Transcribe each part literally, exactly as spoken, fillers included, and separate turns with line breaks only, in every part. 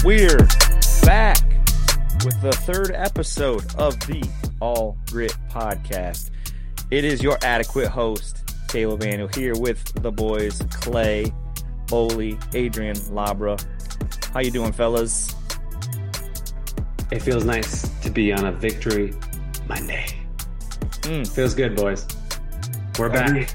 We're back with the third episode of the All Grit Podcast. It is your adequate host, Caleb Annual, here with the boys, Clay, Bowley, Adrian, Labra. How you doing, fellas?
It feels nice to be on a victory Monday.
Mm.
Feels good, boys. We're back.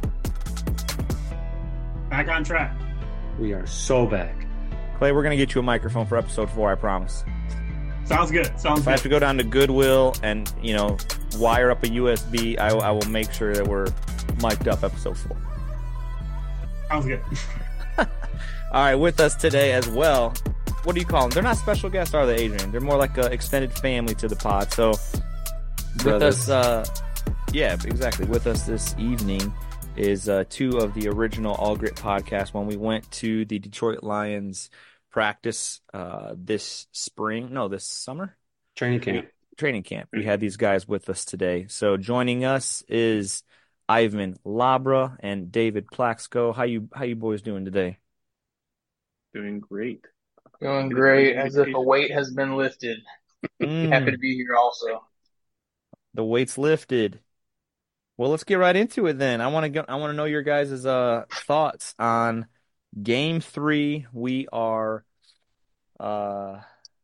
Back on track.
We are so back.
Clay, we're going to get you a microphone for episode four, I promise.
Sounds good. Sounds
if
good.
I have to go down to Goodwill and, you know, wire up a U S B, I, I will make sure that we're mic'd up episode four.
Sounds good.
All right, with us today as well, what do you call them? They're not special guests, are they, Adrian? They're more like an extended family to the pod. So with
Brothers.
us, uh, yeah, exactly. With us this evening is uh, two of the original All Grit podcasts when we went to the Detroit Lions practice uh, this spring. No, this summer?
Training camp.
Training camp. We had these guys with us today. So joining us is Ivan Labra and David Plaxco. How you how you boys doing today?
Doing great.
Doing great, as if a weight has been lifted.
Mm,
Happy to be here also.
the weight's lifted. Well, let's get right into it then. I want to go, I want to know your guys' uh, thoughts on Game Three. We are, uh,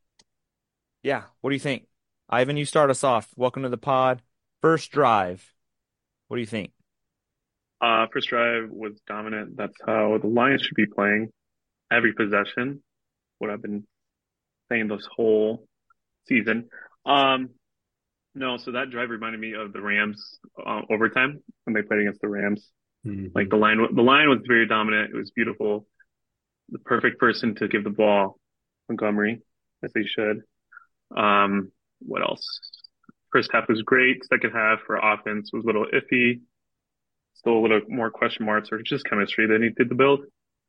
yeah. What do you think, Ivan? You start us off. Welcome to the pod. First drive. What do you think?
Uh, first drive was dominant. That's how the Lions should be playing. Every possession. What I've been saying this whole season. Um, no, so that drive reminded me of the Rams uh, overtime when they played against the Rams.
Mhm.
Like the line, the line was very dominant. It was beautiful. The perfect person to give the ball, Montgomery, as they should. Um, what else? First half was great. Second half for offense was a little iffy. Still a little more question marks or just chemistry that needed to build.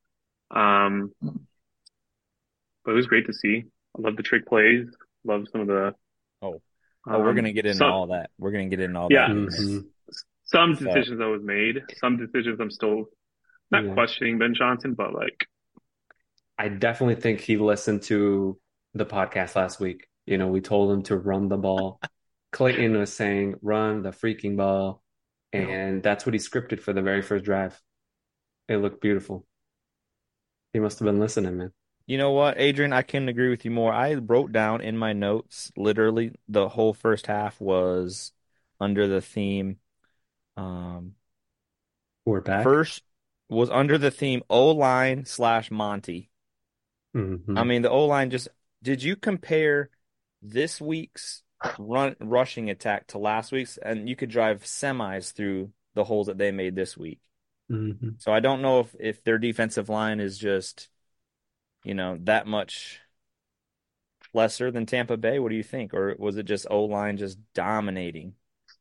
Um, but it was great to see. I love the trick plays. Love some of the.
Oh, oh, we're
um,
gonna get into
some,
all that. We're gonna get into all
Yeah.
that.
Mhm.
Some
So-
decisions that was made. Some decisions I'm still not
Yeah.
questioning Ben Johnson, but like,
I definitely think he listened to the podcast last week. You know, we told him to run the ball. Clayton was saying, run the freaking ball. And that's what he scripted for the very first drive. It looked beautiful. He must have been listening, man.
You know what, Adrian? I couldn't agree with you more. I wrote down in my notes, literally, the whole first half was under the theme. Um,
We're back.
first was under the theme O-line slash Monty.
Mhm.
I mean, the O-line just, did you compare this week's run rushing attack to last week's? And you could drive semis through the holes that they made this week.
Mhm.
So I don't know if, if their defensive line is just, you know, that much lesser than Tampa Bay. What do you think? Or was it just O-line just dominating?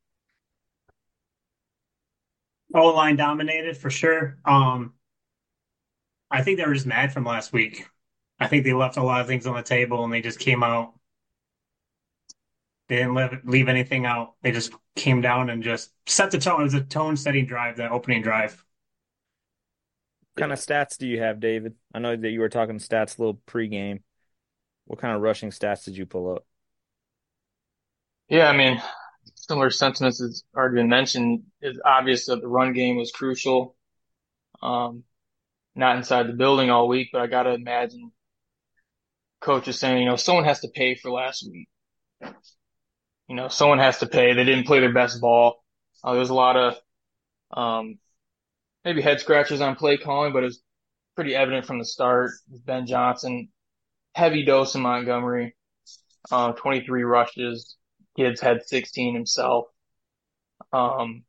O-line dominated for sure. Um, I think they were just mad from last week. I think they left a lot of things on the table and they just came out. They didn't leave, leave anything out. They just came down and just set the tone. It was a tone-setting drive, that opening drive.
What kind of stats do you have, David? I know that you were talking stats a little pregame. What kind of rushing stats did you pull up?
Yeah, I mean, similar sentiments as already been mentioned. It's obvious that the run game was crucial. Um, not inside the building all week, but I got to imagine coach is saying, you know, someone has to pay for last week. You know, someone has to pay. They didn't play their best ball. Uh, there was a lot of um, maybe head scratches on play calling, but it was pretty evident from the start. Ben Johnson, heavy dose in Montgomery, uh, twenty-three rushes. Kids had sixteen himself. Um,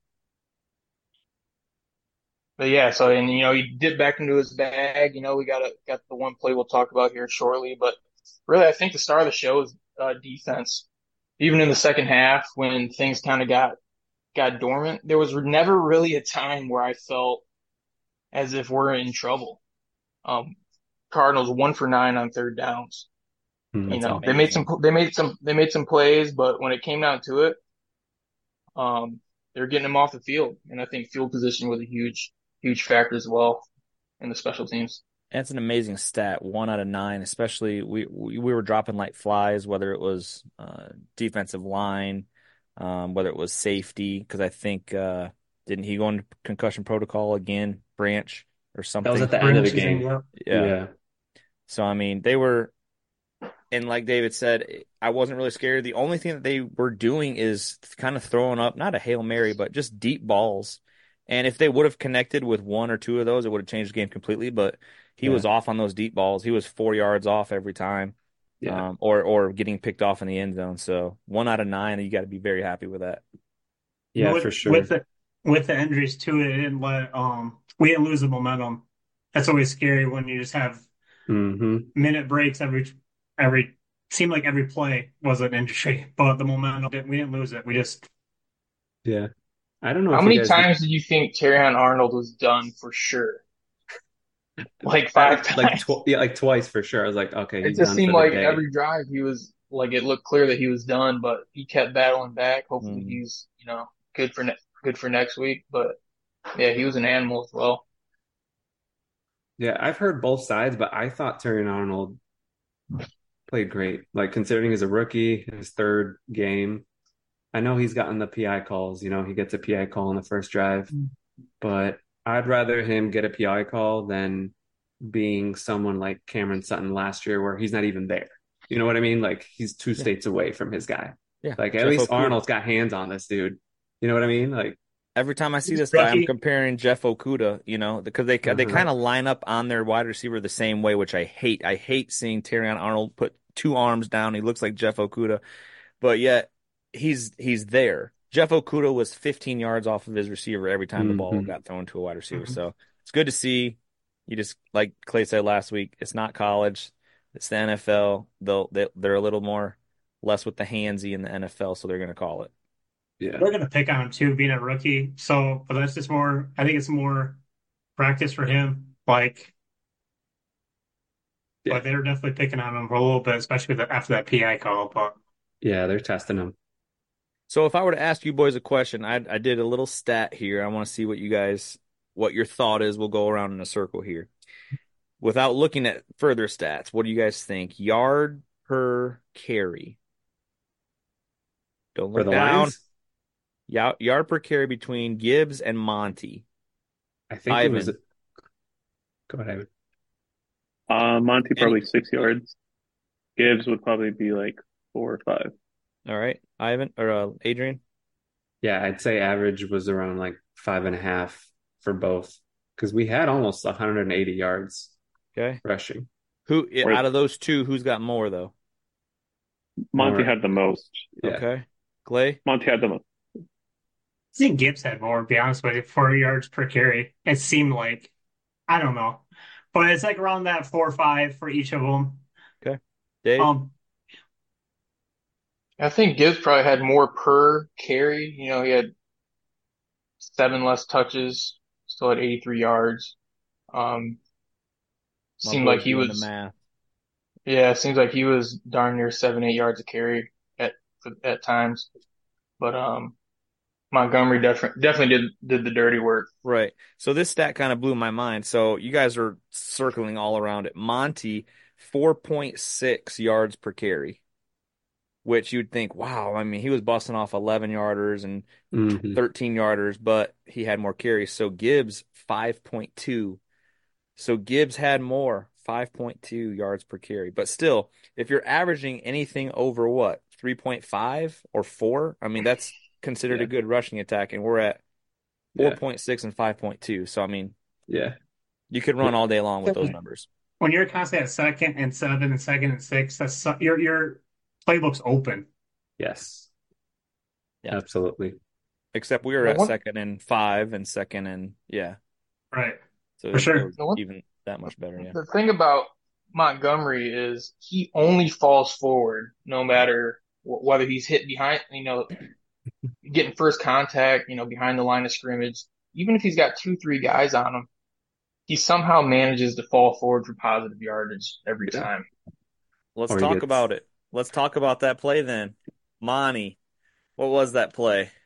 but yeah, so, and, you know, he dipped back into his bag. You know, we got a, got the one play we'll talk about here shortly, but really, I think the star of the show is uh, defense. Even in the second half, when things kind of got, got dormant, there was never really a time where I felt as if we're in trouble. Um, Cardinals one for nine on third downs.
Mhm.
You
That's
know, they made some,
amazing.
they made some, they made some plays, but when it came down to it, um, they're getting them off the field. And I think field position was a huge, huge factor as well in the special teams.
That's an amazing stat, one out of nine. Especially we we, we were dropping like flies, whether it was uh, defensive line, um, whether it was safety, because I think uh, didn't he go into concussion protocol again, Branch or
That was
something?
at the end of the
Branches in,
game.
yeah.
Yeah.
Yeah.
So I mean, they were, and like David said, I wasn't really scared. The only thing that they were doing is kind of throwing up, not a Hail Mary, but just deep balls. And if they would have connected with one or two of those, it would have changed the game completely. But he
Yeah.
was off on those deep balls. He was four yards off every time,
Yeah.
um, or or getting picked off in the end zone. So one out of nine, you got to be very happy with that.
Yeah,
with
for sure.
with the with the injuries too, it didn't let um we didn't lose the momentum. That's always scary when you just have
hmm
minute breaks every every seemed like every play was an injury, but the momentum didn't we didn't lose it. We just
Yeah. I don't know
How
if you
many
guys
times did you think Terrion Arnold was done for sure? Like
I,
five
like
times.
tw yeah, like twice for sure. I was like, okay,
It
he's
just
done
seemed
for the
like
day.
every drive he was like it looked clear that he was done, but he kept battling back. Hopefully
Mm.
he's, you know, good for ne good for next week. But yeah, he was an animal as well.
Yeah, I've heard both sides, but I thought Terry Arnold played great. Like considering he's a rookie, his third game. I know he's gotten the P I calls, you know, he gets a P I call in the first drive, but I'd rather him get a P I call than being someone like Cameron Sutton last year where he's not even there. You know what I mean? Like he's two
Yeah,
states away from his guy.
yeah.
Like at
Jeff
least
Okuda.
Arnold's got hands on this dude. You know what I mean? Like,
Every time I see
he's
this guy, I'm
rookie.
comparing Jeff Okuda, you know, because they they
uh-huh.
kind of line up on their wide receiver the same way, which I hate. I hate seeing Terrion Arnold put two arms down. He looks like Jeff Okuda, but yet he's he's there. Jeff Okuda was fifteen yards off of his receiver every time the ball
hmm
got thrown to a wide receiver.
Mhm.
So it's good to see. You just like Clay said last week, it's not college, it's the N F L. They'll they, they're a little more less with the handsy in the N F L, so they're going to call it.
Yeah.
They're gonna pick on him too, being a rookie. So, but that's just more. I think it's more practice for him. Like,
Yeah.
but they're definitely picking on him for a little bit, especially with the, after that P I call. But
Yeah, they're testing him.
So if I were to ask you boys a question, I I did a little stat here. I want to see what you guys what your thought is. We'll go around in a circle here. Without looking at further stats, what do you guys think? Yard per carry. Don't
For
look
the
down.
Lions,
Yard, yard per carry between Gibbs and Monty.
I think it was
Ivan.
go ahead.
Uh, Monty
Any,
probably six yards. Gibbs would probably be like four or five.
all right. Ivan or uh, Adrian.
Yeah, I'd say average was around like five and a half for both because we had almost one hundred eighty yards
Okay.
rushing.
Who
Or
out of those two, who's got more though?
Monty
More,
had the most.
yeah,
Okay. Clay.
Monty had the most.
I think Gibbs had more. To be honest with you, four yards per carry. It seemed like I don't know, but it's like around that four or five for each of them.
Okay. Dave.
Um,
I think Gibbs probably had more per carry. You know, he had seven less touches, still had eighty-three yards. Um,
My
seemed like
boy's
he
doing the
was,
math.
yeah, it seems like he was darn near seven, eight yards a carry at at times. But um, Montgomery definitely definitely did did the dirty work.
Right. So this stat kind of blew my mind. So you guys are circling all around it. Monty, four point six yards per carry, which you'd think, wow, I mean, he was busting off eleven yarders and
hmm
thirteen yarders, but he had more carries. So Gibbs, five point two. So Gibbs had more, five point two yards per carry. But still, if you're averaging anything over what, three point five or four, I mean, that's considered a
yeah,
good rushing attack. And we're at
yeah,
four point six and five point two. So, I mean,
yeah,
you could run all day long with those numbers.
when you're constantly at second and seven and second and six, that's so- your your playbook's open.
yes,
Yeah.
absolutely.
Except we were
The
at
one,
second and five and second and yeah.
Right,
So
for
it, it
sure.
was
the one,
even that much better. Yeah.
the thing about Montgomery is he only falls forward no matter wh- whether he's hit behind, you know, getting first contact, you know, behind the line of scrimmage. Even if he's got two, three guys on him, he somehow manages to fall forward for positive yardage every
Yeah,
time.
Let's
or he
talk
gets
about it. Let's talk about that play then. Monty, what was that play?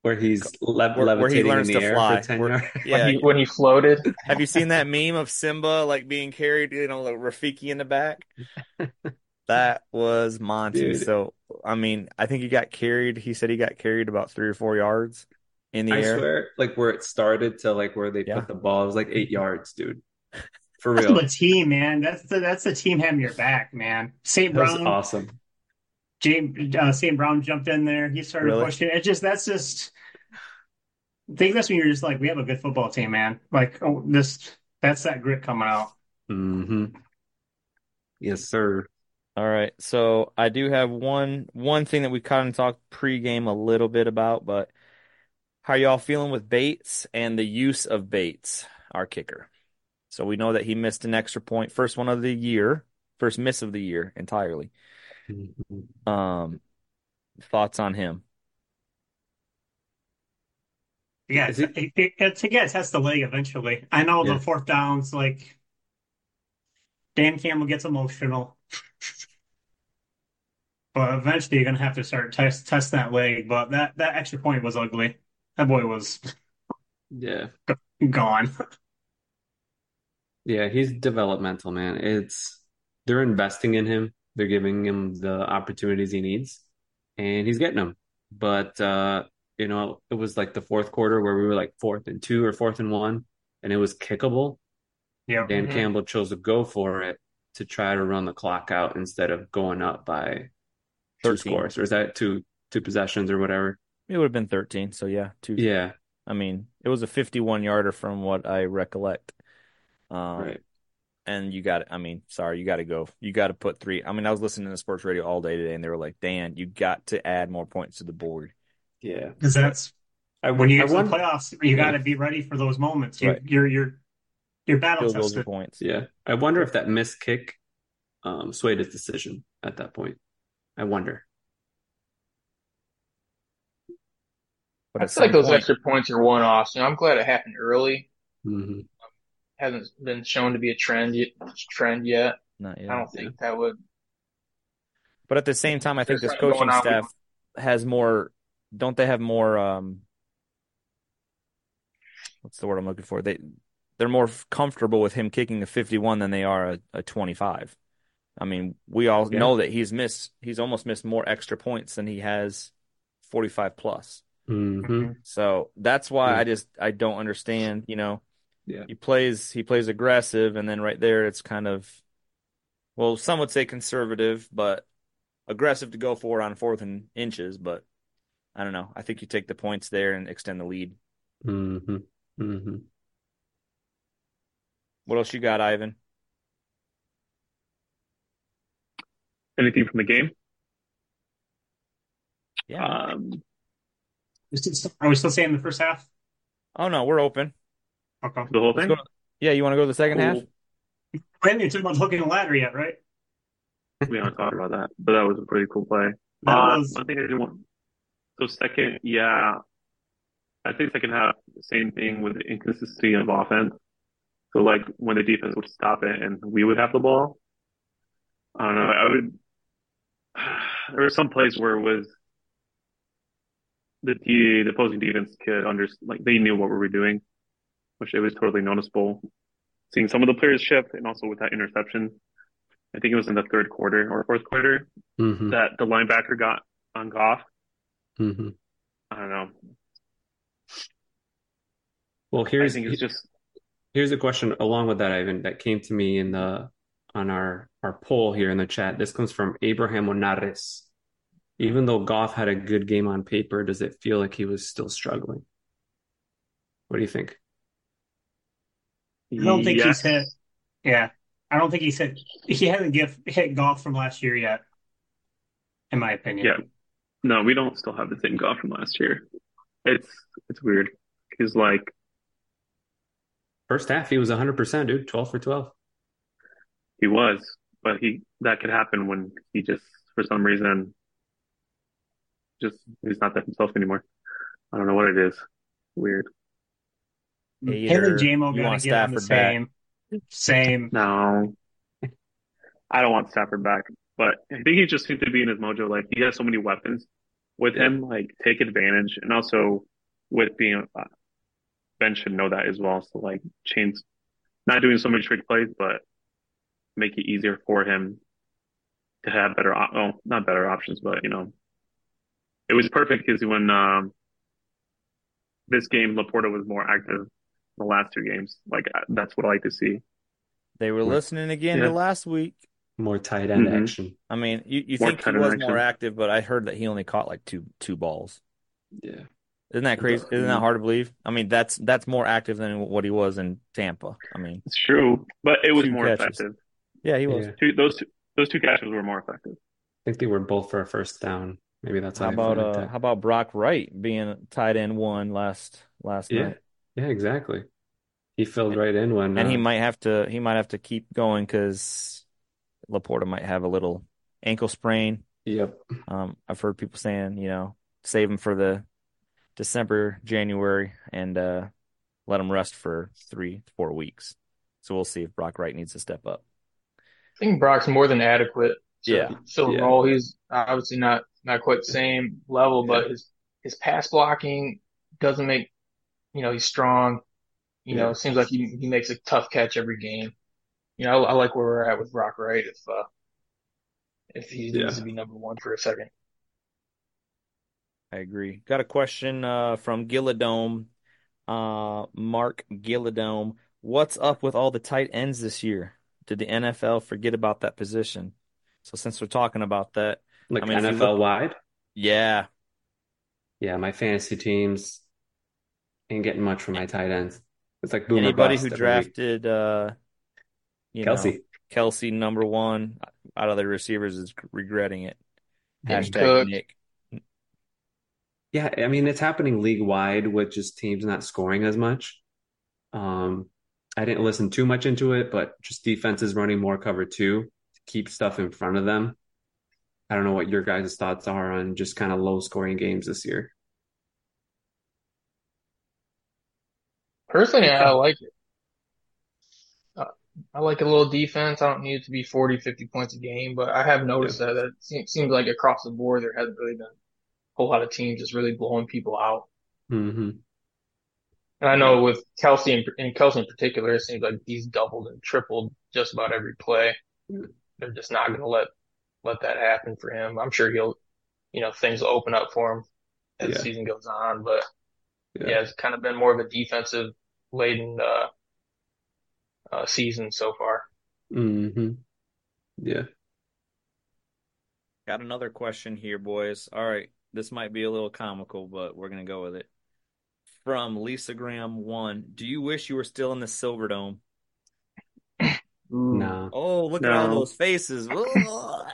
where he's lev
where where he
levitating in
learns
the
to
air for
fly.
ten
Where
yards.
when
yeah,
he when he floated.
have you seen that meme of Simba like being carried, you know, like Rafiki in the back? That was Monty.
Dude,
So, I mean, I think he got carried. He said he got carried about three or four yards in the
I
air.
swear, like where it started to like where they
Yeah.
put the ball, it was like eight yards, dude. For
That's
real.
the team, man. That's the that's the team having your back, man. Saint
That was
Brown,
awesome.
James uh, Saint Brown jumped in there. He started
Really?
pushing. It just that's just. I think that's when you're just like, we have a good football team, man. Like, oh, this that's that grit coming out.
Hmm. Yes, sir.
All right. So I do have one one thing that we kind of talked pregame a little bit about, but how y'all feeling with Bates and the use of Bates, our kicker? So we know that he missed an extra point, first one of the year, first miss of the year entirely.
Mhm.
Um, thoughts on him?
Yeah,
Is
it's,
it?
it, it, it's again, test the leg eventually. I know the
Yeah.
fourth downs, like Dan Campbell gets emotional, but eventually you're gonna have to start test test that leg. But that that extra point was ugly. That boy was
Yeah.
gone.
Yeah, he's developmental, man. It's they're investing in him. They're giving him the opportunities he needs, and he's getting them. But uh, you know, it was like the fourth quarter where we were like fourth and two or fourth and one, and it was kickable.
Yep.
Dan
Mhm.
Campbell chose to go for it to try to run the clock out instead of going up by two
thirteen.
scores, or is that two two possessions or whatever?
It would have been thirteen. So yeah, two.
Yeah,
I mean, it was a fifty-one yarder from what I recollect. Um,
right.
and you got I mean, sorry, you got to go. You got to put three. I mean, I was listening to sports radio all day today, and they were like, Dan, you got to add more points to the board.
Yeah,
Because that's
I
when you
I
get to the
won.
playoffs, you got
Yeah,
to be ready for those moments. You
Right.
you're you're you're battle
Field goals are
tested.
points.
yeah. I wonder if that missed kick um, swayed his decision at that point. I wonder.
But
I
at
feel like
some
those
point,
extra points are one-offs. You know, I'm glad it happened early.
Hmm.
Hasn't been shown to be a trend yet. Trend yet.
not
I
yet.
don't
Yeah.
think that would.
But at the same time, I think
There's
this
something going
coaching
on. We
staff has more, don't they have more, um, what's the word I'm looking for? They they're more comfortable with him kicking a fifty-one than they are a, a twenty-five. I mean, we all
Yeah.
know that he's missed, he's almost missed more extra points than he has forty-five plus.
Hmm.
Mhm.
So that's why
Yeah.
I just I don't understand, you know,
Yeah.
he plays he plays aggressive and then right there it's kind of, well, some would say conservative, but aggressive to go for it on fourth and inches, but I don't know. I think you take the points there and extend the lead.
Hmm. Hmm.
What else you got, Ivan?
Anything from the game?
Yeah.
Um,
Are we still saying the first half?
Oh no, we're open.
Okay.
the whole
Let's
thing?
go. To, yeah, you want to go to the second half?
Cool.
We haven't even talked about hooking the ladder yet, right?
We haven't talked about that, but that was a pretty cool play.
That
Uh,
was
one thing I do want. So second, yeah, I think second half, same thing with the inconsistency of offense. So like when the defense would stop it and we would have the ball, I don't know. I would. There were some plays where it was the the, the opposing defense could under like they knew what we were doing, which it was totally noticeable. Seeing some of the players shift, and also with that interception, I think it was in the third quarter or fourth quarter
Hmm.
that the linebacker got on Goff.
Hmm.
I don't know.
Well,
I
here's
think it's just
here's a question along with that, Ivan, that came to me in the on our our poll here in the chat. This comes from Abraham Onares. Even though Goff had a good game on paper, does it feel like he was still struggling? What do you think?
I don't think he's
yes.
hit. Yeah, I don't think he's hit. He hasn't give, hit golf from last year yet, in my opinion.
Yeah. No, we don't still have the same Goff from last year. It's it's weird. He's like
First half, he was one hundred percent, dude. twelve for twelve.
he was, but he that could happen when he just for some reason just he's not that himself anymore. I don't know what it is. Weird.
Him and
Hater.
Jamo
You
got to
want
give him the
Stafford back.
same. Same.
No, I don't want Stafford back, but I think he just seems to be in his mojo. Like he has so many weapons with
Yeah.
him. Like take advantage, and also with being uh, Ben should know that as well. So like change, not doing so many trick plays, but make it easier for him to have better, op- well, not better options, but you know, it was perfect because when um, this game Laporta was more active in the last two games. Like uh, that's what I like to see.
They were
More,
listening again to
Yeah.
last week.
more tight end
hmm
action.
I mean, you, you
More
think he
tight end
was more
action.
active, but I heard that he only caught like two two balls.
Yeah.
Isn't that crazy? Isn't that
Mhm.
hard to believe? I mean, that's that's more active than what he was in Tampa. I mean,
It's true, but it was
two
more
catches.
effective.
Yeah, he was.
Yeah.
Two, those two, those two catches were more effective.
I think they were both for a first down. Maybe that's
How
why they
about
went like
uh
that.
how about Brock Wright being tight end one last last
Yeah.
night?
Yeah, exactly. He filled
And,
right in when
and he
uh
might have to he might have to keep going because Laporta might have a little ankle sprain.
yep.
Um, I've heard people saying, you know, save him for the December, January, and uh, let him rest for three, four weeks. So we'll see if Brock Wright needs to step up.
I think Brock's more than adequate
Yeah.
to fill the
Yeah.
role. He's obviously not not quite the same level, but
Yeah.
his his pass blocking doesn't make, you know, he's strong. You know,
Yeah.
it seems like he he makes a tough catch every game. You know, I, I like where we're at with Brock Wright if uh if he needs
Yeah.
to be number one for a second.
I agree. Got a question uh, from Gilladome, uh, Mark Gilladome. What's up with all the tight ends this year? Did the N F L forget about that position? So since we're talking about that, I
Like
mean, if you
N F L
look,
wide.
yeah,
Yeah, my fantasy teams ain't getting much from my tight ends. It's like boomer
anybody who
bust every week.
drafted, uh, you know,
Kelsey.
Kelsey number one out of the receivers is regretting it.
Jimmy
Hashtag
Cook.
Nick.
Yeah, I mean it's happening league wide with just teams not scoring as much. Um, I didn't listen too much into it, but just defenses running more cover two to keep stuff in front of them. I don't know what your guys' thoughts are on just kind of low scoring games this year.
Personally,
It's
I
a,
like it. Uh, I like a little defense. I don't need it to be forty, fifty points a game, but I have
Yeah.
noticed that it seems, seems like across the board there hasn't really been a whole lot of teams just really blowing people out.
hmm
And I
Yeah.
know with Kelsey in, in Kelsey in particular, it seems like he's doubled and tripled just about every play. They're just not going to let let that happen for him. I'm sure he'll, you know, things will open up for him as the
Yeah.
season goes on. But
Yeah.
yeah, it's kind of been more of a defensive laden uh, uh, season so far.
hmm Yeah.
got another question here, boys. All right, this might be a little comical, but we're gonna go with it. From Lisa Graham one, do you wish you were still in the Silverdome?
Ooh.
No.
Oh, look at all
No,
those faces. Ugh.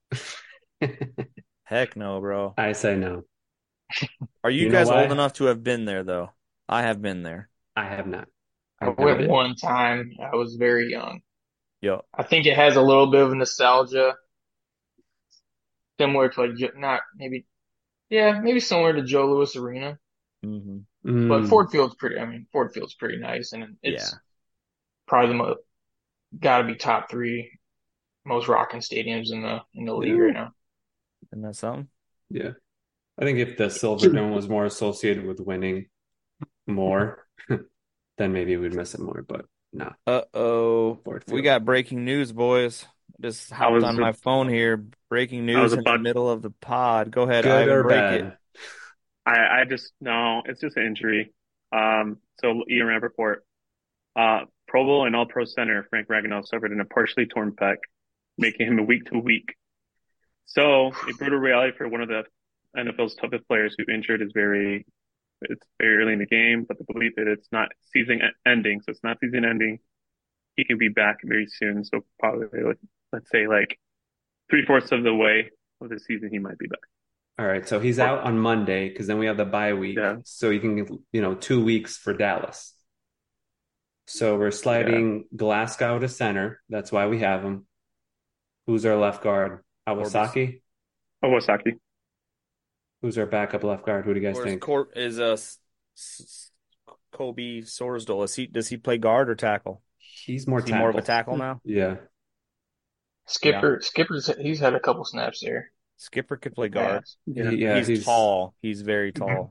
Heck no, bro.
I say no.
Are you
You know
guys old
why?
enough to have been there, though? I have been there.
I have not.
I
I've never
went
been.
one time. I was very young.
Yo,
I think it has a little bit of nostalgia, similar to like Jo- not maybe yeah maybe similar to Joe Louis Arena,
hmm
but
Mm,
Ford Field's pretty. I mean Ford Field's pretty nice, and
yeah,
it's probably the mo got to be top three most rocking stadiums in the in the league right
no.
now.
isn't that something?
Yeah. I think if the Silver Dome was more associated with winning more, then maybe we'd miss it more. But no,
Uh-oh,
Ford
we
Field.
got breaking news, boys. Just
I
hopped
was
on my phone here. Breaking
I was
news in the
about
middle of the pod. Go ahead,
Good
Ivan,
or
break it.
bad?
I I just no, it's just an injury. Um, so Ian Rappaport, uh, Pro Bowl and All Pro center Frank Ragnow suffered in a partially torn pec, making him a week to week. So a brutal reality for one of the N F L's toughest players who injured is very it's very early in the game, but the belief that it's not season e- ending, so it's not season ending. He can be back very soon. So probably like, let's say like three fourths of the way of the season, he might be back.
All right. So he's
Or
out on Monday because then we have the bye week.
yeah,
So you can get, you know, two weeks for Dallas. So we're
yeah.
sliding Glasgow to center. That's why we have him. Who's our left guard?
Orbis.
Awasaki?
Owasaki.
Who's our backup left guard? Who do you guys
Or is
think?
Court is uh, S- S- Kobe Sorsdal? Is he does he play guard or tackle?
He's more
Is he more of a
tackle.
tackle now?
Yeah.
Yeah,
Skipper Skipper's he's had a couple snaps there
Skipper could
in the
play guard.
past.
Yeah.
He, yeah,
He's
he's
tall. He's very tall.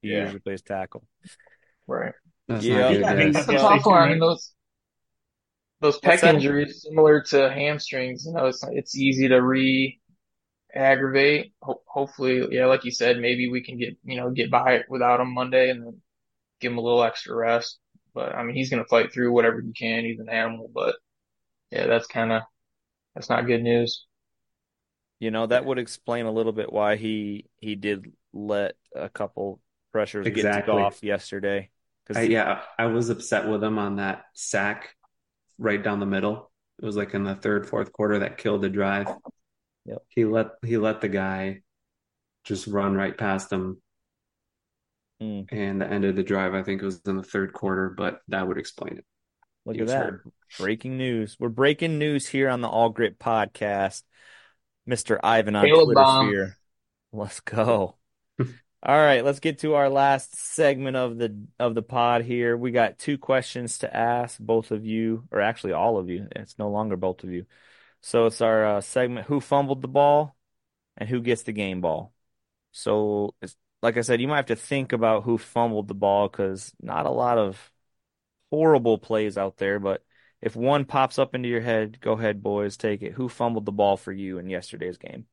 He
Yeah.
usually plays tackle.
Right.
That's
Yeah.
not
He
good,
got banged
guys.
up
That's a
yesterday
tough
too,
one. I mean,
right?
those those
What's
pec
that?
injuries similar to hamstrings. You know, it's it's easy to re-aggravate. Ho hopefully, yeah, like you said, maybe we can get you know get by it without him Monday and then give him a little extra rest. But I mean, he's gonna fight through whatever he can. He's an animal. But yeah, that's kind of that's not good news.
You know, that would explain a little bit why he he did let a couple pressures get to
Exactly.
Goff yesterday.
I,
Because
yeah, I was upset with him on that sack right down the middle. It was like in the third, fourth quarter that killed the drive.
Yep.
He let he let the guy just run right past him,
mm,
and the end of the drive, I think it was in the third quarter, but that would explain it.
look
He
at
was
that.
hurt.
Breaking news. We're breaking news here on the All Grit podcast. Mister Ivan on
Caleb
Twitter
bomb.
sphere. Let's go. All right, let's get to our last segment of the of the pod here. We got two questions to ask both of you, or actually all of you. It's no longer both of you. So it's our uh, segment, who fumbled the ball and who gets the game ball. So it's, like I said, you might have to think about who fumbled the ball because not a lot of horrible plays out there. But if one pops up into your head, go ahead, boys, take it. Who fumbled the ball for you in yesterday's game?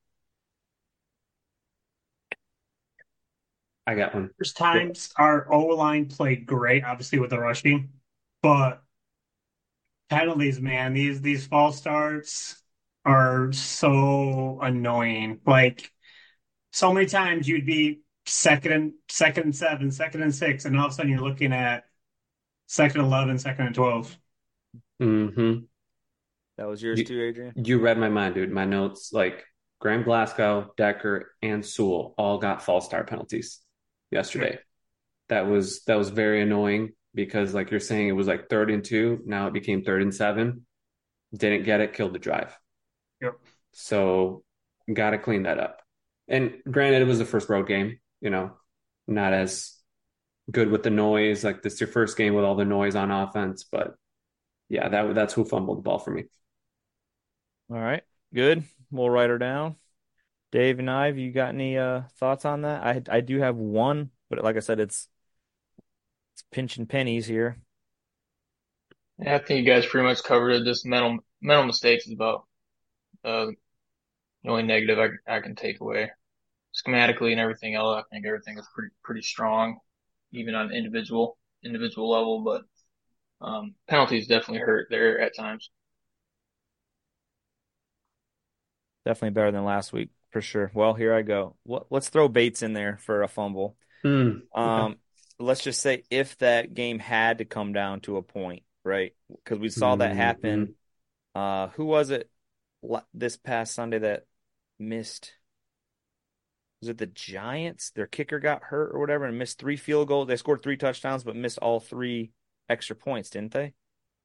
I got one.
First times our O line played great, obviously with the rushing, but penalties, man, these these false starts are so annoying. Like so many times you'd be second and second and seven, second and six, and all of a sudden you're looking at second and eleven, second and twelve.
Mm-hmm.
That was yours
You
too, Adrian?
you read my mind, dude. My notes, like Graham Glasgow, Decker, and Sewell all got false start penalties yesterday. That was that was very annoying because, like you're saying, it was like third and two. Now it became third and seven. Didn't get it, killed the drive.
Yep.
So got to clean that up. And granted, it was the first road game, you know, not as good with the noise. Like this is your first game with all the noise on offense, but yeah, that that's who fumbled the ball for me.
All right, good. We'll write her down. Dave and Ive, you got any uh thoughts on that? I I do have one, but like I said, it's it's pinching pennies here.
Yeah, I think you guys pretty much covered it. Just mental mental mistakes is about uh, the only negative I I can take away. Schematically and everything else, I think everything is pretty pretty strong, even on individual individual level. But um, penalties definitely hurt there at times.
Definitely better than last week for sure. Well, here I go. Let- Let's throw Bates in there for a fumble.
Mm, okay.
Um, let's just say if that game had to come down to a point, right? Because we saw that happen.
Mhm.
Uh, who was it la- this past Sunday that missed? Was it the Giants? Their kicker got hurt or whatever and missed three field goals. They scored three touchdowns, but missed all three extra points, didn't they?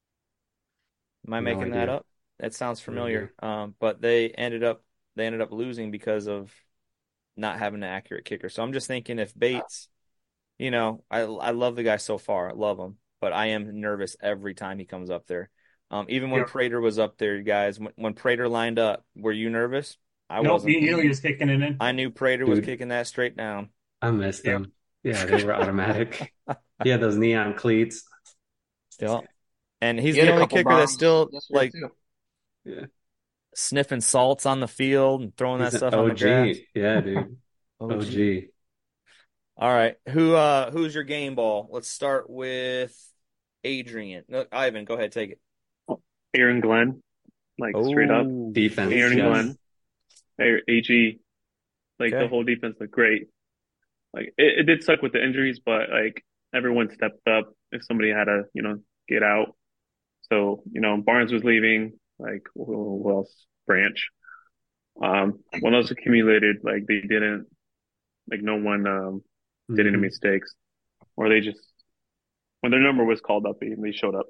Am I
No
making that
idea.
up? That sounds
No idea.
familiar. Um, but they ended up they ended up losing because of not having an accurate kicker. So I'm just thinking if Bates, you know, I I love the guy so far. I love him, but I am nervous every time he comes up there. Um, even when
Yep.
Prater was up there, you guys, when, when Prater lined up, were you nervous? I
Nope,
wasn't.
you knew he was kicking it in.
I knew Prater was
Dude,
kicking that straight down.
I missed
Yep.
them. Yeah, they were automatic. He had those neon cleats.
Yeah. And he's
He had
the
a
only
couple
kicker that's
bombs
still
yesterday
like
too.
Yeah.
sniffing salts on the field and throwing that
He's an
stuff on the grass.
O G. Yeah, dude.
O G.
O G.
All right. Who uh who's your game ball? Let's start with Adrian. No, Ivan, go ahead, take it.
Aaron Glenn, like straight up.
Oh,
Defense.
Aaron
Yes.
Glenn, A- AG, like the
okay.
whole defense looked great. Like it, it did suck with the injuries, but like everyone stepped up if somebody had to, you know, get out. So, you know, Barnes was leaving, like who, who else? Branch. Um, when those accumulated, like they didn't, like no one um did any
Mhm.
mistakes, or they just when their number was called up, they, they showed up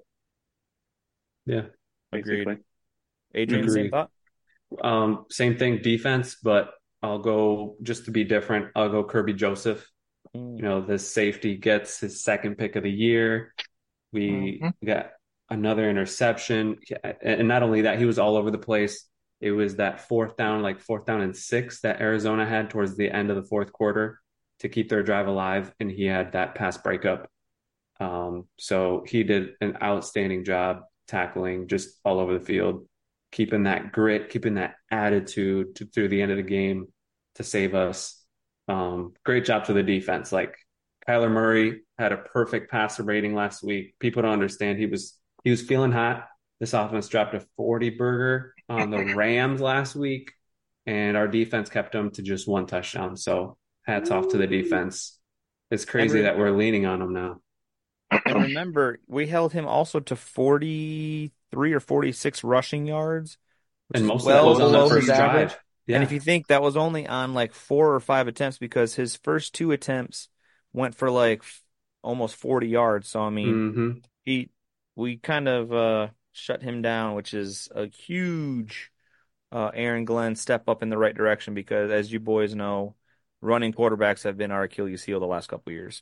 Yeah,
Agreed.
basically.
Adrian, same
agreed.
thought?
Um, same thing, defense, but I'll go just to be different. I'll go Kirby Joseph. You
Mm.
know, this safety gets his second pick of the year. We
Mhm.
got another interception. Yeah, and not only that, he was all over the place. It was that fourth down, like fourth down and six that Arizona had towards the end of the fourth quarter. to keep their drive alive, and he had that pass breakup. Um, so he did an outstanding job tackling just all over the field, keeping that grit, keeping that attitude to, through the end of the game to save us. Um, great job to the defense. Like Kyler Murray had a perfect passer rating last week. People don't understand he was he was feeling hot. This offense dropped a forty burger on the Rams last week, and our defense kept them to just one touchdown. So hats off to the defense. It's
And
crazy
re
that we're leaning on them now.
and remember, we held him also to forty-three or forty-six rushing yards, which
And
is
most of that
well
was on that
below his
first
average.
drive.
And if
Yeah.
you think that was only on like four or five attempts, because his first two attempts went for like f- almost forty yards. So I mean,
hmm
he we kind of uh shut him down, which is a huge uh Aaron Glenn step up in the right direction because as you boys know, running quarterbacks have been our Achilles heel the last couple of years.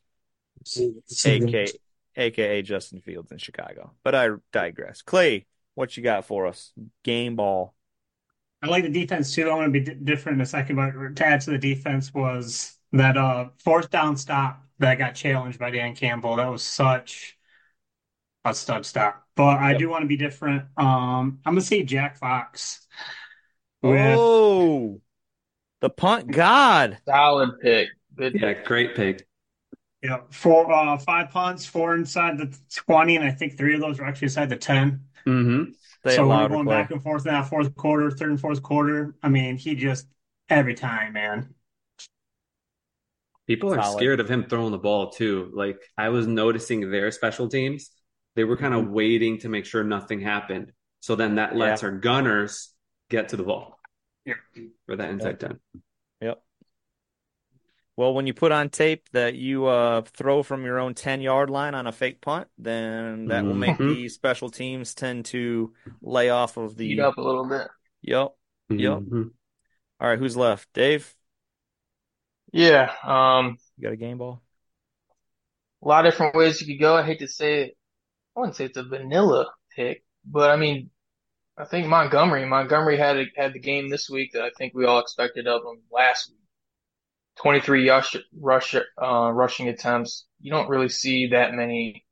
A K A K A Justin Fields in Chicago. But I digress. Clay, what you got for us? Game ball.
I like the defense too. I want to be d different in a second, but to add to the defense was that uh fourth down stop that got challenged by Dan Campbell. That was such a stud stop. But I
Yep.
do want to be different. Um, I'm gonna say Jack Fox with
Oh, the punt god.
Solid pick. Good
Yeah,
pick.
great pick.
you know four uh five punts, four inside the twenty, and I think three of those were actually inside the ten.
hmm
Say it
So we were
louder,
going
Clay.
back and forth in that fourth quarter, third and fourth quarter. I mean, he just every time, man.
People are
Solid.
scared of him throwing the ball too. Like I was noticing their special teams, they were kind
Mhm.
of waiting to make sure nothing happened. So then that
Yeah.
lets our gunners get to the ball
Yeah.
for that inside ten.
Yep. Well, when you put on tape that you uh throw from your own ten yard line on a fake punt, then that will make
hmm
the special teams tend to lay off of
Heat
the.
up a little bit.
Yep. Yep.
hmm
All right, who's left? Dave,
Yeah. Um,
you got a game ball?
a lot of different ways you could go. I hate to say it. I wouldn't say it's a vanilla pick, but I mean, I think Montgomery. Montgomery had a, had the game this week that I think we all expected of him last week. twenty-three rush, rush, uh, rushing attempts. You don't really see that many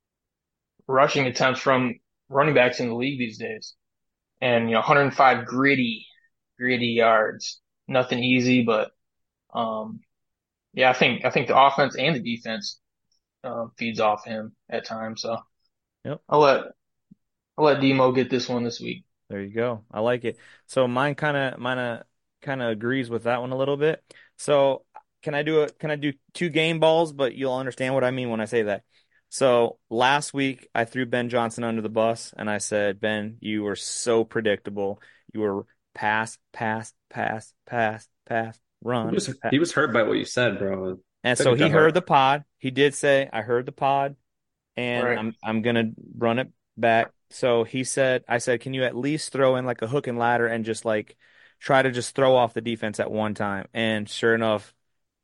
rushing attempts from running backs in the league these days. And, you know, one hundred five gritty, gritty yards. Nothing easy, but, um, yeah, I think, I think the offense and the defense, um, feeds off him at times. So
Yep.
I'll let, I'll let Demo get this one this week.
There you go. I like it. So mine kind of mine uh, kind of agrees with that one a little bit. So can I do a can I do two game balls, but you'll understand what I mean when I say that. So last week I threw Ben Johnson under the bus and I said, Ben, you were so predictable. You were pass, pass, pass, pass, pass,
He
run.
was
pass.
he was hurt by what you said, bro.
And
Took
so
it to
he heard
heart.
the pod. He did say, I heard the pod and
Right.
I'm I'm gonna run it back. So he said, I said, can you at least throw in like a hook and ladder and just like try to just throw off the defense at one time? And sure enough,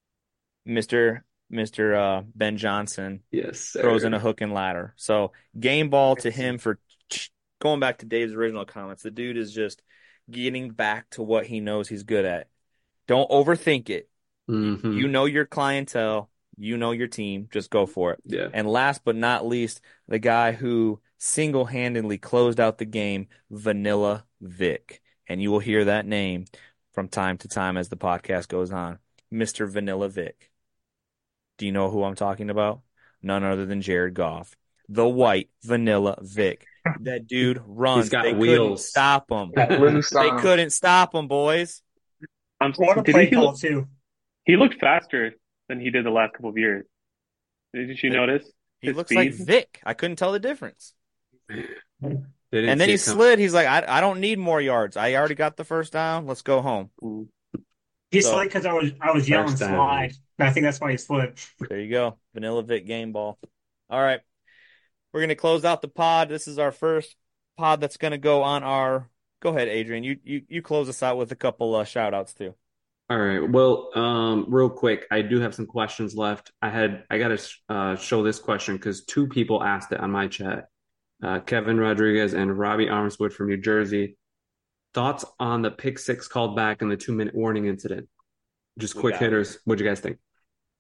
Mister Mister Uh, Ben Johnson
Yes,
throws in a
sir.
hook and ladder. So game ball to him for going back to Dave's original comments. The dude is just getting back to what he knows he's good at. Don't overthink it. You
hmm
know your clientele, you know your team, just go for it.
Yeah.
And last but not least, the guy who single-handedly closed out the game, Vanilla Vic. And you will hear that name from time to time as the podcast goes on. Mister Vanilla Vic. Do you know who I'm talking about? None other than Jared Goff. The white Vanilla Vic. That dude runs.
He's got
They couldn't
wheels.
stop him.
Got loose
They
on him.
couldn't stop him, boys.
I'm,
What a
did
play
he
call
look,
too.
he looked faster than he did the last couple of years. Did you notice
He
his
looks like
speed?
Vic. I couldn't tell the difference.
They didn't
And then
see
he
it come.
slid. He's like, I, I don't need more yards. I already got the first down. Let's go home.
Mm.
He
So-
slid because I was I was yelling
First down.
slide. I think that's why he slid.
There you go. Vanilla Vic game ball. All right. We're going to close out the pod. This is our first pod that's going to go on our. Go ahead, Adrian. You you you close us out with a couple uh, shout outs too.
All right. Well, um, real quick, I do have some questions left. I had I got to uh, show this question because two people asked it on my chat. Uh, Kevin Rodriguez and Robbie Armswood from New Jersey. Thoughts on the pick six called back and the two minute warning incident? Just
We
quick
got it.
hitters. What'd you guys think?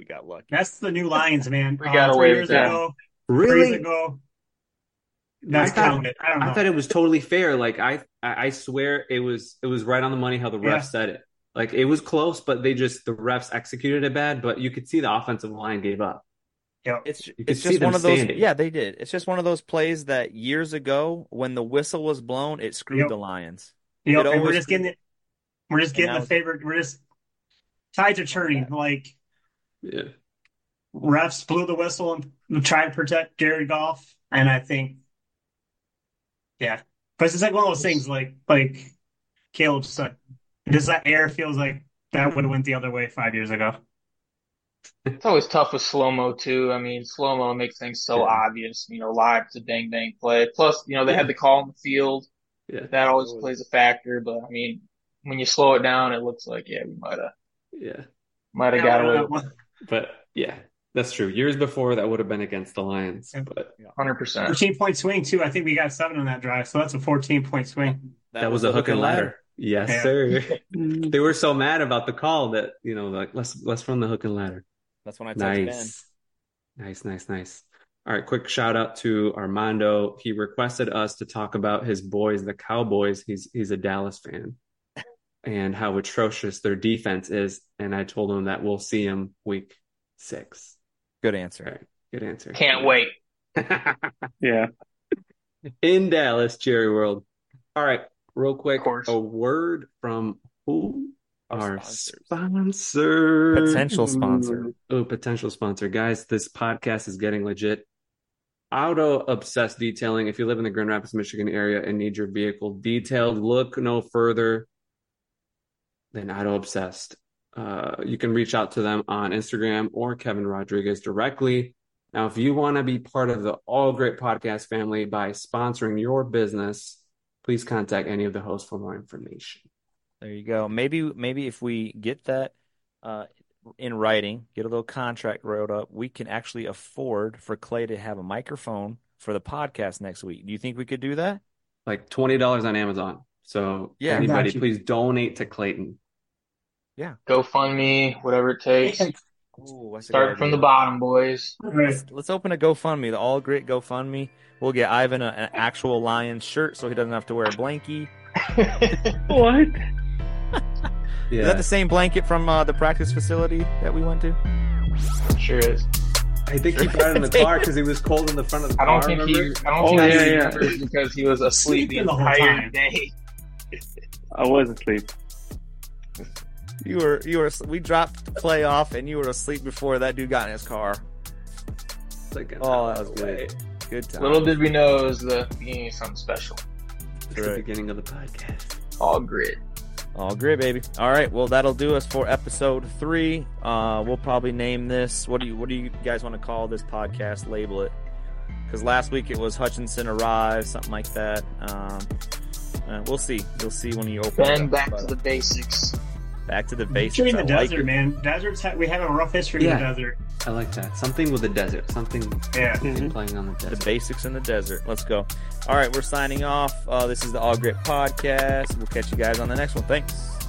We got lucky.
That's the new Lions, man.
We
Uh,
got
three
away
years
with that.
ago, three years
Really?
ago, that's
I thought-
counted. I don't know.
I thought it was totally fair. Like I, I I swear it was it was right on the money how the ref
Yeah.
said it. Like it was close, but they just the refs executed it bad. But you could see the offensive line gave up.
Yep.
It's
You could
it's
see
just
them
one of those.
standing.
Yeah, they did. It's just one of those plays that years ago, when the whistle was blown, it screwed
Yep.
the Lions.
Yep,
It
and we're
always
just getting it. We're just
And
getting
now
the
it's-
favorite. We're just tides are turning. Like
Yeah.
refs blew the whistle and tried to protect Jared Goff, and I think, yeah, because it's like one of those things. Like like Caleb said, just that air feels like that would have went the other way five years ago.
It's always tough with slow-mo too. I mean, slow-mo makes things so
Yeah.
obvious. You know, live it's a bang bang play. Plus, you know, they
Yeah.
had the call on the field.
Yeah.
That always plays a factor. But I mean, when you slow it down, it looks like yeah, we might have
Yeah.
might have
Yeah,
got
I
away
don't
with
know.
it.
But yeah, that's true. Years before that would have been against the Lions.
Yeah.
But
one hundred percent.
fourteen point swing too. I think we got seven on that drive, so that's a fourteen point swing.
that, was, a
the
hook and ladder. Yes,
Yeah.
sir. They were so mad about the call that, you know, like let's let's run the hook and ladder.
That's when I touched Ben.
Nice. Nice, nice, nice. All right, quick shout out to Armando. He requested us to talk about his boys, the Cowboys. He's he's a Dallas fan, and how atrocious their defense is. And I told him that we'll see him week six.
Good
All
answer.
right, good answer.
Can't wait.
Yeah.
In Dallas, Jerry World. All right, real quick,
Of course.
a word from who?
Our
Our
sponsors.
sponsor.
Potential sponsor.
Oh, potential sponsor. Guys, this podcast is getting legit. Auto Obsessed Detailing. If you live in the Grand Rapids, Michigan area and need your vehicle detailed, look no further than Auto Obsessed. Uh, you can reach out to them on Instagram or Kevin Rodriguez directly. Now, if you want to be part of the All Great Podcast family by sponsoring your business, please contact any of the hosts for more information.
There you go. Maybe maybe if we get that uh, in writing, get a little contract wrote up, we can actually afford for Clay to have a microphone for the podcast next week. Do you think we could do that?
Like twenty dollars on Amazon. So
Yeah, I
got
anybody,
you.
please donate to Clayton.
GoFundMe, whatever it takes.
Ooh, that's a good
Start from
idea.
the bottom, boys.
All right.
Let's, let's open a GoFundMe, the All Great GoFundMe. We'll get Ivan a, an actual Lions shirt so he doesn't have to wear a blankie.
What?
Yeah.
Is that the same blanket from uh, the practice facility that we went to?
Sure is.
I think he brought it in the car because he was cold in the front of the
I
car.
don't think he.
remember?
I don't
Oh,
think
yeah,
he
yeah.
remembers because he was asleep the
Sleeping the whole
entire
time.
day.
I was asleep.
You were you were we dropped Clay off and you were asleep before that dude got in his car.
It's like an
Oh, that
hour
was
away.
good. Good time.
Little did we know it was the beginning of something special.
It's the
Right.
beginning of the podcast.
All grit.
All great, baby. All right, well that'll do us for episode three. Uh, we'll probably name this. What do you What do you guys want to call this podcast? Label it. Because last week it was Hutchinson arrives, something like that. Um, uh, we'll see. You'll see when you open. it
Then
up.
back
But,
to
uh,
the basics.
back to the basics.
History in the
I like
desert,
it.
man. Deserts. Ha- we have a rough history
Yeah.
in the desert.
I like that. Something with the desert. Something
Yeah.
Mhm.
playing on the
The
desert.
basics in the desert. Let's go. All right, we're signing off. Uh, this is the All Grit Podcast. We'll catch you guys on the next one. Thanks.